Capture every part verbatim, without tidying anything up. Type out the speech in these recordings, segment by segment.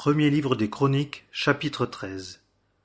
Premier livre des Chroniques, chapitre treize.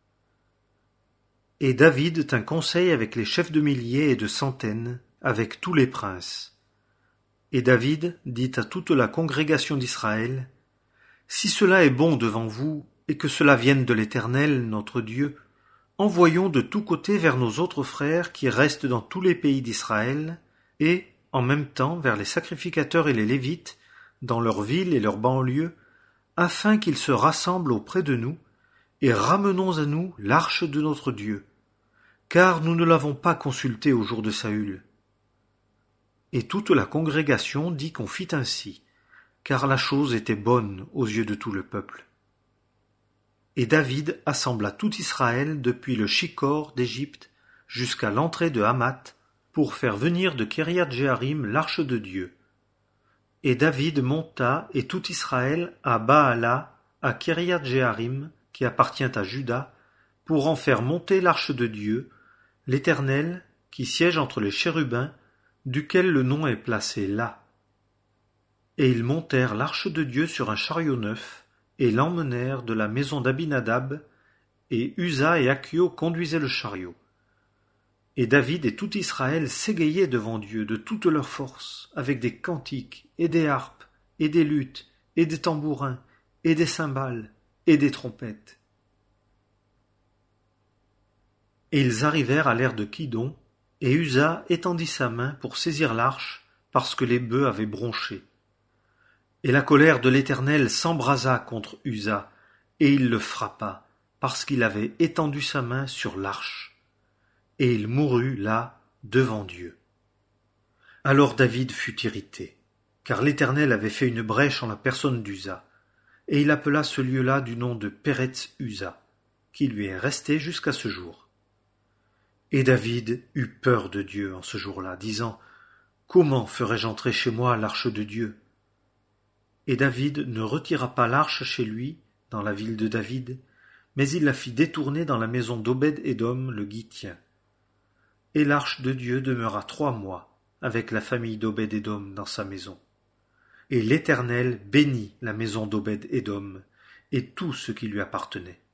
Et David tint conseil avec les chefs de milliers et de centaines, avec tous les princes. Et David dit à toute la congrégation d'Israël: Si cela est bon devant vous, et que cela vienne de l'Éternel, notre Dieu, envoyons de tous côtés vers nos autres frères qui restent dans tous les pays d'Israël, et, en même temps, vers les sacrificateurs et les Lévites, dans leurs villes et leurs banlieues, afin qu'ils se rassemblent auprès de nous, et ramenons à nous l'arche de notre Dieu, car nous ne l'avons pas consultée au jour de Saül. Et toute la congrégation dit qu'on fit ainsi, car la chose était bonne aux yeux de tout le peuple. Et David assembla tout Israël depuis le Shicor d'Égypte jusqu'à l'entrée de Hamath, pour faire venir de Kiriath-Jéarim l'arche de Dieu. Et David monta et tout Israël à Baala, à Kiriath-Jéarim, qui appartient à Juda, pour en faire monter l'arche de Dieu, l'Éternel, qui siège entre les chérubins, duquel le nom est placé là. Et ils montèrent l'arche de Dieu sur un chariot neuf, et l'emmenèrent de la maison d'Abinadab, et Uza et Achio conduisaient le chariot. Et David et tout Israël s'égayaient devant Dieu de toute leur force, avec des cantiques, et des harpes, et des luttes, et des tambourins, et des cymbales, et des trompettes. Et ils arrivèrent à l'ère de Kidon, et Uza étendit sa main pour saisir l'arche, parce que les bœufs avaient bronché. Et la colère de l'Éternel s'embrasa contre Uza, et il le frappa, parce qu'il avait étendu sa main sur l'arche. Et il mourut là, devant Dieu. Alors David fut irrité, car l'Éternel avait fait une brèche en la personne d'Uza, et il appela ce lieu-là du nom de Péretz Uza, qui lui est resté jusqu'à ce jour. Et David eut peur de Dieu en ce jour-là, disant: Comment ferai-je entrer chez moi l'arche de Dieu? Et David ne retira pas l'arche chez lui, dans la ville de David, mais il la fit détourner dans la maison d'Obed-Édom le Gittien. Et l'arche de Dieu demeura trois mois avec la famille d'Obed-Édom dans sa maison. Et l'Éternel bénit la maison d'Obed-Édom et tout ce qui lui appartenait.